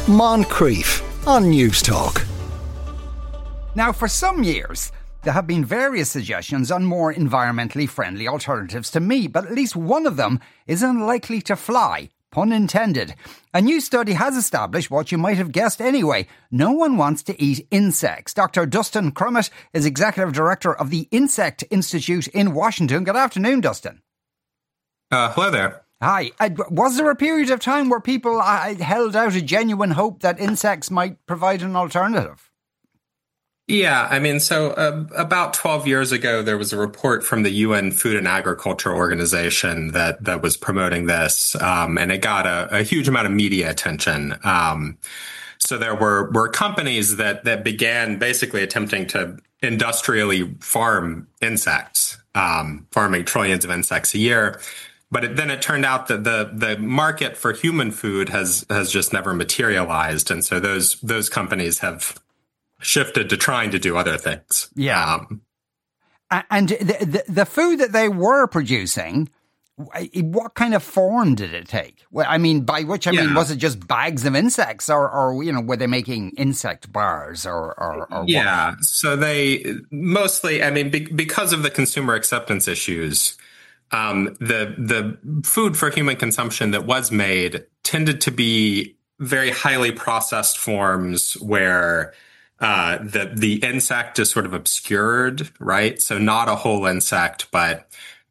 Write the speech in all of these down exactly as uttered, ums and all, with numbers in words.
Moncrief on News Talk. Now, for some years, there have been various suggestions on more environmentally friendly alternatives to meat, but at least one of them is unlikely to fly. Pun intended. A new study has established what you might have guessed anyway. No one wants to eat insects. Doctor Dustin Crummett is Executive Director of the Insect Institute in Washington. Good afternoon, Dustin. Uh, hello there. Hi. Uh, was there a period of time where people uh, held out a genuine hope that insects might provide an alternative? Yeah, I mean, so uh, about twelve years ago, there was a report from the U N Food and Agriculture Organization that that was promoting this, um, and it got a, a huge amount of media attention. Um, so there were were companies that that began basically attempting to industrially farm insects, um, farming trillions of insects a year. But it, then it turned out that the the market for human food has has just never materialized, and so those those companies have shifted to trying to do other things. Yeah. Um, and the, the the food that they were producing, what kind of form did it take? Well, I mean, by which I yeah. mean, was it just bags of insects, or, or you know, were they making insect bars, or, or, or yeah? What? So they mostly, I mean, be, because of the consumer acceptance issues, um, the the food for human consumption that was made tended to be very highly processed forms where Uh, the the insect is sort of obscured, right? So not a whole insect, but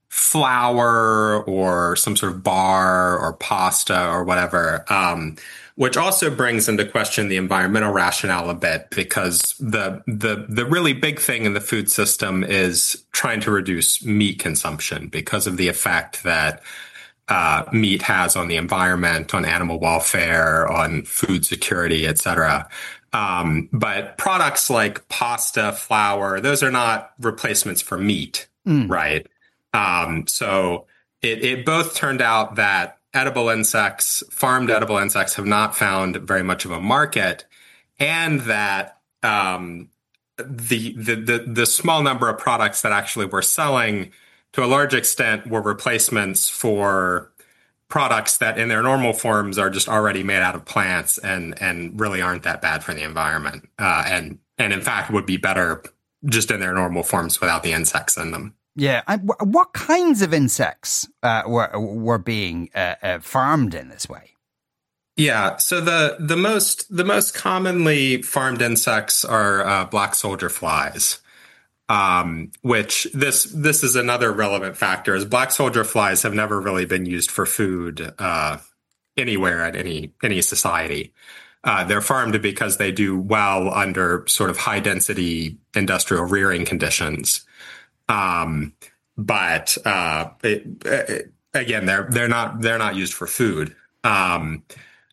flour or some sort of bar or pasta or whatever, um, which also brings into question the environmental rationale a bit, because the the the really big thing in the food system is trying to reduce meat consumption because of the effect that uh, meat has on the environment, on animal welfare, on food security, et cetera. Um, but products like pasta, flour, those are not replacements for meat, mm. right? Um, so it, it both turned out that edible insects, farmed edible insects, have not found very much of a market, and that um, the, the the the small number of products that actually were selling, to a large extent, were replacements for products that in their normal forms are just already made out of plants and and really aren't that bad for the environment, uh, and and in fact would be better just in their normal forms without the insects in them. Yeah, and w- what kinds of insects uh, were were being uh, uh, farmed in this way? Yeah, so the the most the most commonly farmed insects are uh, black soldier flies. Um, which this this is another relevant factor, is black soldier flies have never really been used for food uh, anywhere in any any society. Uh, they're farmed because they do well under sort of high density industrial rearing conditions. Um, but uh, it, it, again, they're they're not they're not used for food. Um,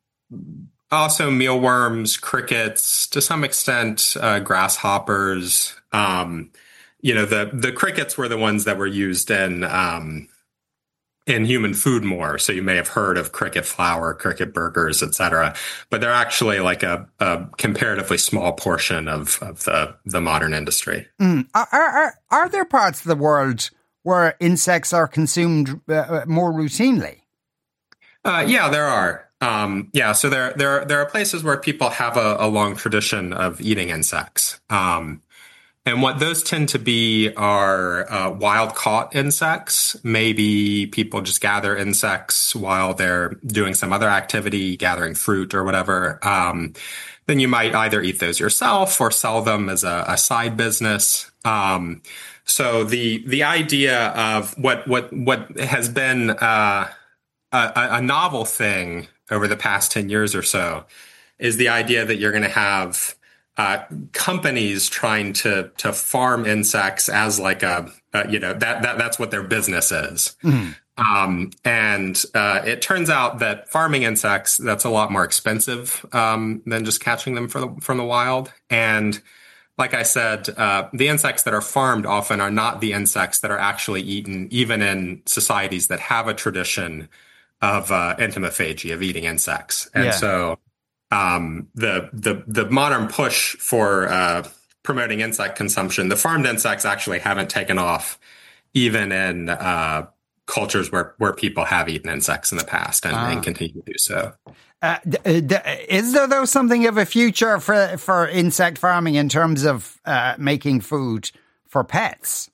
also, mealworms, crickets, to some extent, uh, grasshoppers. Um, You know, the, the crickets were the ones that were used in um, in human food more. So you may have heard of cricket flour, cricket burgers, et cetera. But they're actually like a, a comparatively small portion of, of the, the modern industry. Mm. Are, are, are there parts of the world where insects are consumed uh, more routinely? Uh, yeah, there are. Um, yeah, so there, there, there are places where people have a, a long tradition of eating insects. Um And what those tend to be are uh, wild-caught insects. Maybe people just gather insects while they're doing some other activity, gathering fruit or whatever. Um, then you might either eat those yourself or sell them as a, a side business. Um, so the the idea of what what what has been uh, a, a novel thing over the past ten years or so is the idea that you're going to have Uh, companies trying to to farm insects as like a, uh, you know, that that that's what their business is. Mm-hmm. Um, and uh, it turns out that farming insects, that's a lot more expensive um, than just catching them from the, from the wild. And like I said, uh, the insects that are farmed often are not the insects that are actually eaten, even in societies that have a tradition of uh, entomophagy, of eating insects. And yeah. so Um, the, the, the modern push for, uh, promoting insect consumption, the farmed insects actually haven't taken off even in, uh, cultures where, where people have eaten insects in the past and, ah. and continue to do so. Uh, d- d- is there, though, something of a future for, for insect farming in terms of uh, making food for pets?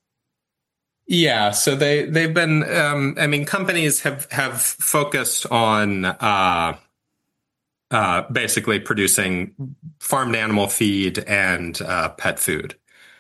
Yeah, so they, they've been, um, I mean, companies have, have focused on uh, uh, basically producing farmed animal feed and uh, pet food.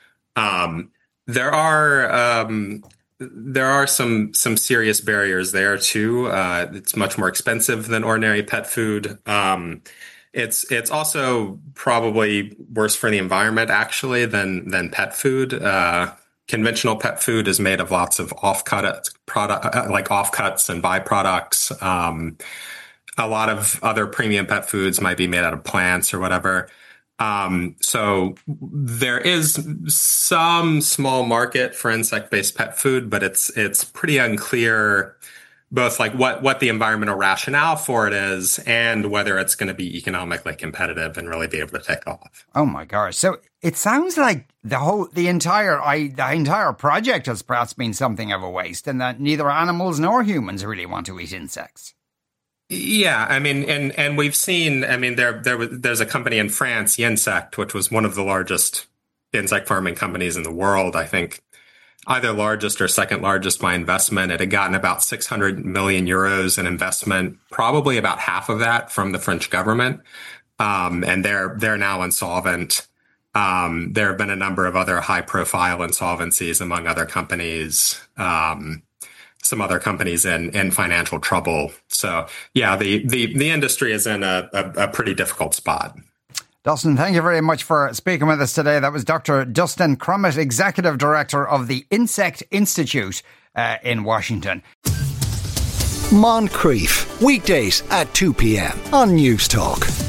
Um, there are um, there are some some serious barriers there too. Uh, it's much more expensive than ordinary pet food. Um, it's it's also probably worse for the environment actually than than pet food. Uh, conventional pet food is made of lots of offcut product like offcuts and byproducts. Um, a lot of other premium pet foods might be made out of plants or whatever. Um, so there is some small market for insect-based pet food, but it's it's pretty unclear both like what, what the environmental rationale for it is and whether it's going to be economically competitive and really be able to take off. Oh my gosh. So it sounds like the whole, the entire, I, the entire project has perhaps been something of a waste and that neither animals nor humans really want to eat insects. Yeah, I mean, and and we've seen, I mean, there there was there's a company in France, Yensect, which was one of the largest insect farming companies in the world. I think either largest or second largest by investment. It had gotten about six hundred million euros in investment, probably about half of that from the French government, um, and they're they're now insolvent. Um, there have been a number of other high profile insolvencies among other companies. Um, some other companies in, in financial trouble. So, yeah, the, the, the industry is in a, a, a pretty difficult spot. Dustin, thank you very much for speaking with us today. That was Doctor Dustin Crummett, Executive Director of the Insect Institute uh, in Washington. Moncrief, weekdays at two p.m. on News Talk.